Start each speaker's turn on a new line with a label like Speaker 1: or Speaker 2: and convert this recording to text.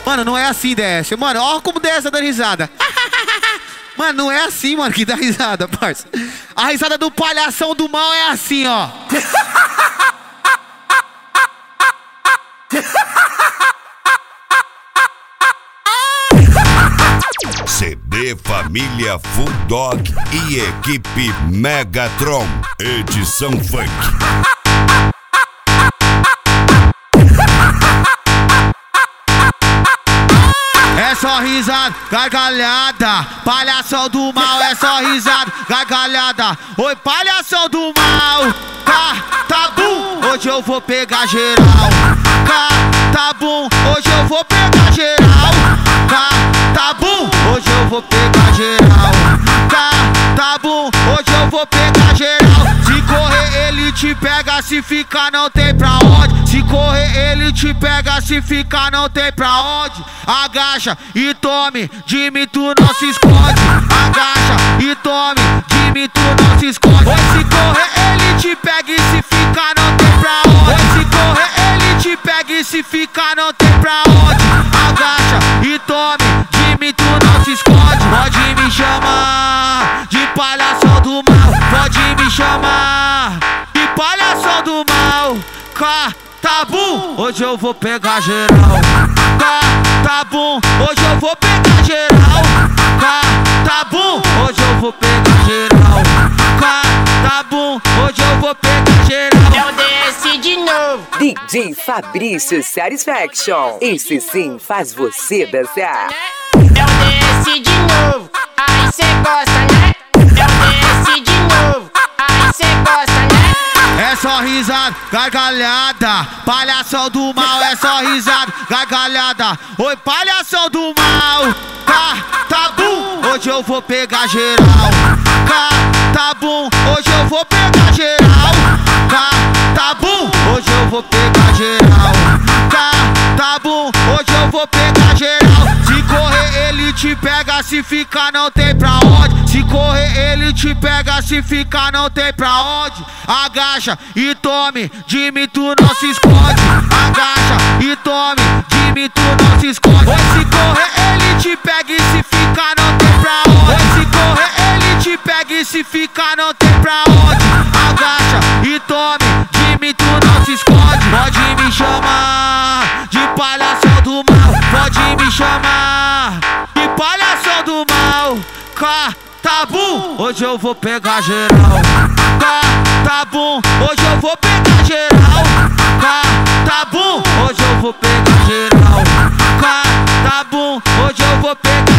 Speaker 1: Mano, não é assim, DS. Mano, ó como DS tá dando risada. Mano, não é assim, mano, que dá risada, parça. A risada do palhação do mal é assim, ó.
Speaker 2: CD Família Full Dog e equipe Megatron, edição funk.
Speaker 1: É só risada, gargalhada. Palhação do mal, é só risada, gargalhada. Oi, palhação do mal. Tá bom, hoje eu vou pegar geral. Tá bom, hoje eu vou pegar geral. Tá bom, hoje eu vou pegar geral. Tá bom, hoje eu vou pegar geral. Se correr ele te pega, se ficar não tem pra onde. Se correr ele te pega, se ficar não tem pra onde. Agacha e tome, de mim tu não se esconde. Agacha e tome, de mim tu não se esconde. Oi, se correr ele te pega e se ficar não tem pra onde. Oi, se correr ele te pega e se ficar não tem pra onde. Agacha e tome, de mim tu não se esconde. Pode me chamar de palhação do mal. Pode me chamar de palhação do mal. Tá bom, hoje eu vou pegar geral. Tá bom, hoje eu vou pegar geral. Tá bom, hoje eu vou pegar geral. Tá bom, hoje eu vou pegar geral.
Speaker 3: Eu desci de novo.
Speaker 4: DJ Fabrício Satisfaction. Esse sim faz você dançar.
Speaker 3: Eu desci de novo. Aí cê gosta, né? Eu desci de novo. Aí cê gosta, né?
Speaker 1: É só risada, gargalhada. Palhação do mal, é só risada, gargalhada. Oi, palhação do mal. Tá bom, hoje eu vou pegar geral. Tá bom, hoje eu vou pegar geral. Tá bom, hoje eu vou pegar geral. Tá bom, hoje eu vou pegar geral. Se correr ele te pega, se ficar não tem pra onde. Se correr ele te pega, se ficar não tem pra onde. Agacha e tome, de mim tu não se esconde. Agacha e tome, de mim tu não se esconde. Oi, se correr ele te pega e se ficar não tem pra onde. Oi, se correr ele te pega e se ficar não tem pra onde. Agacha e tome, de mim tu não se esconde. Pode me chamar de palhação do mal. Pode me chamar de palhação do mal. Tá bom, hoje eu vou pegar geral. Tá bom, hoje eu vou pegar geral. Tá bom, hoje eu vou pegar geral. Tá bom, hoje eu vou pegar